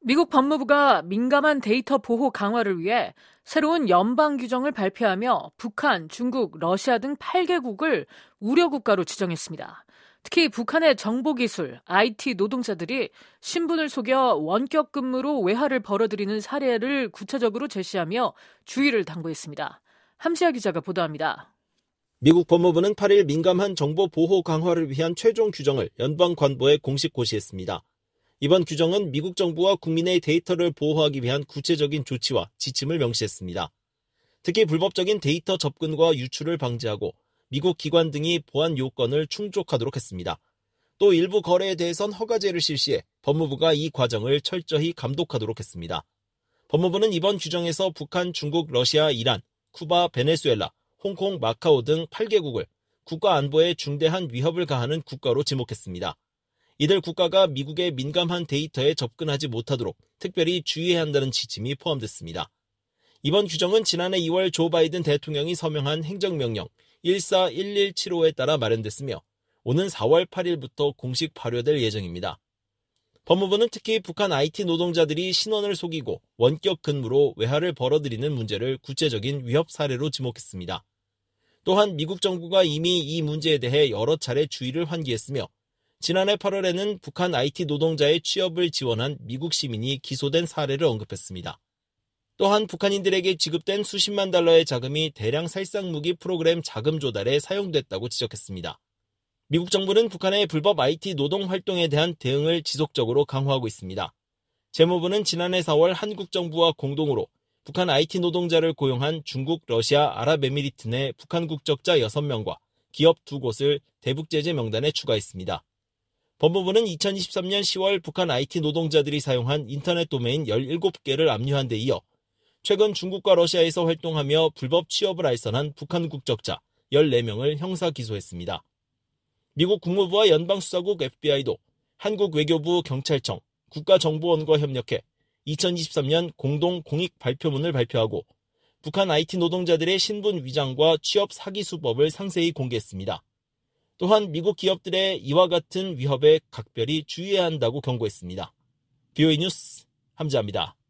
미국 법무부가 민감한 데이터 보호 강화를 위해 새로운 연방 규정을 발표하며 북한, 중국, 러시아 등 8개국을 우려 국가로 지정했습니다. 특히 북한의 정보기술, IT 노동자들이 신분을 속여 원격 근무로 외화를 벌어들이는 사례를 구체적으로 제시하며 주의를 당부했습니다. 함시아 기자가 보도합니다. 미국 법무부는 8일 민감한 정보 보호 강화를 위한 최종 규정을 연방 관보에 공식 고시했습니다. 이번 규정은 미국 정부와 국민의 데이터를 보호하기 위한 구체적인 조치와 지침을 명시했습니다. 특히 불법적인 데이터 접근과 유출을 방지하고 미국 기관 등이 보안 요건을 충족하도록 했습니다. 또 일부 거래에 대해선 허가제를 실시해 법무부가 이 과정을 철저히 감독하도록 했습니다. 법무부는 이번 규정에서 북한, 중국, 러시아, 이란, 쿠바, 베네수엘라, 홍콩, 마카오 등 8개국을 국가 안보에 중대한 위협을 가하는 국가로 지목했습니다. 이들 국가가 미국의 민감한 데이터에 접근하지 못하도록 특별히 주의해야 한다는 지침이 포함됐습니다. 이번 규정은 지난해 2월 조 바이든 대통령이 서명한 행정명령 141175에 따라 마련됐으며 오는 4월 8일부터 공식 발효될 예정입니다. 법무부는 특히 북한 IT 노동자들이 신원을 속이고 원격 근무로 외화를 벌어들이는 문제를 구체적인 위협 사례로 지목했습니다. 또한 미국 정부가 이미 이 문제에 대해 여러 차례 주의를 환기했으며 지난해 8월에는 북한 IT 노동자의 취업을 지원한 미국 시민이 기소된 사례를 언급했습니다. 또한 북한인들에게 지급된 수십만 달러의 자금이 대량 살상무기 프로그램 자금 조달에 사용됐다고 지적했습니다. 미국 정부는 북한의 불법 IT 노동 활동에 대한 대응을 지속적으로 강화하고 있습니다. 재무부는 지난해 4월 한국 정부와 공동으로 북한 IT 노동자를 고용한 중국, 러시아, 아랍에미리트 내 북한 국적자 6명과 기업 2곳을 대북제재 명단에 추가했습니다. 법무부는 2023년 10월 북한 IT 노동자들이 사용한 인터넷 도메인 17개를 압류한 데 이어 최근 중국과 러시아에서 활동하며 불법 취업을 알선한 북한 국적자 14명을 형사 기소했습니다. 미국 국무부와 연방수사국 FBI도 한국 외교부 경찰청, 국가정보원과 협력해 2023년 공동 공익 발표문을 발표하고 북한 IT 노동자들의 신분 위장과 취업 사기 수법을 상세히 공개했습니다. 또한 미국 기업들의 이와 같은 위협에 각별히 주의해야 한다고 경고했습니다. BOA 뉴스 함지아입니다.